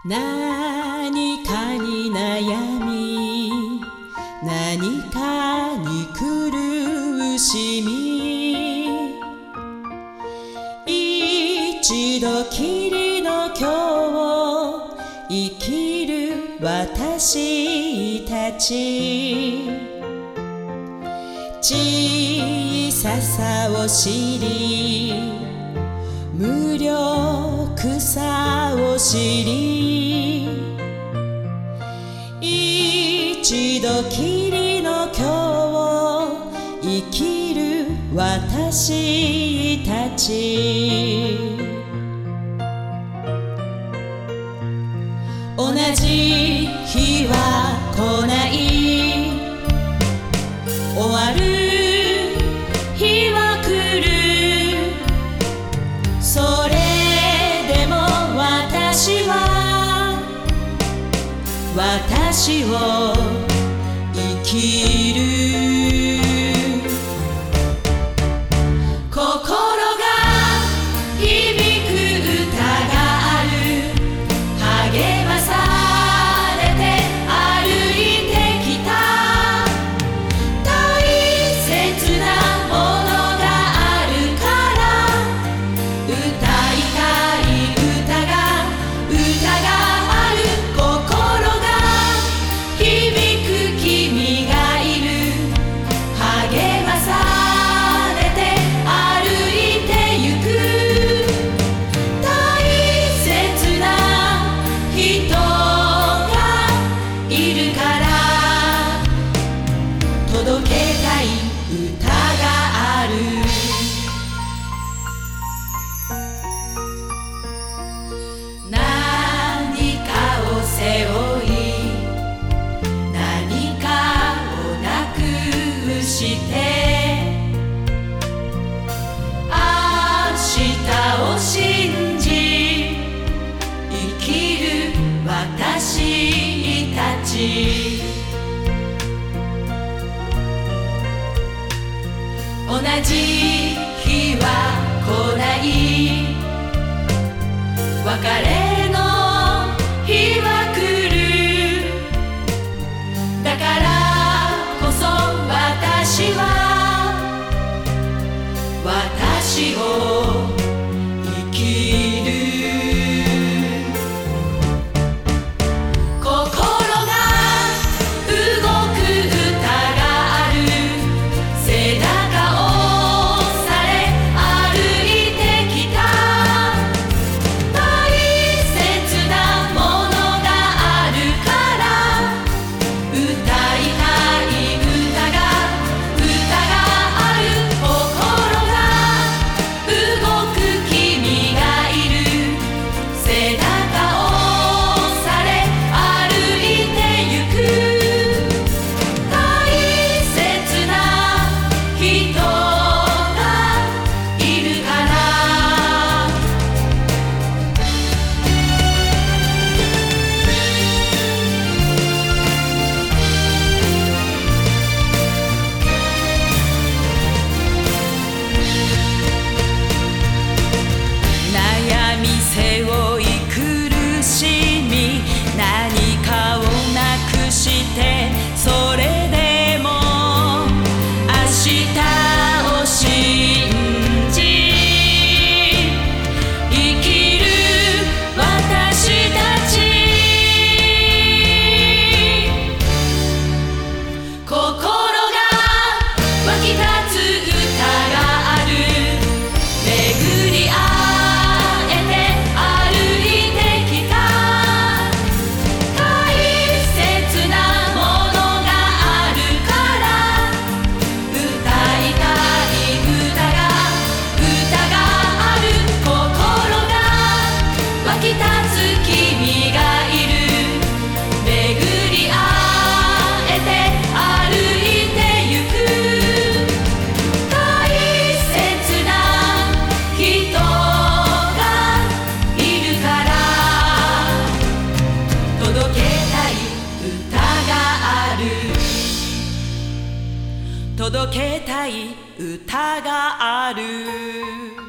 何かに悩み、何かに苦しみ、一度きりの今日を生きる私たち、小ささを知り、無力さを知り、一度きりの今日を生きる私たち、同じ日は来ない、終わる日は来る、それでも私を生きる。心が響く歌がある、励まされて歩いてきた、大切なものがあるから歌いたい歌がある。届けたい歌がある。何かを背負い、何かをなくして明日を信じ生きる私たち、同じ日は来ない、別れの日は来る、だからこそ私は私を生きる。届けたい歌がある。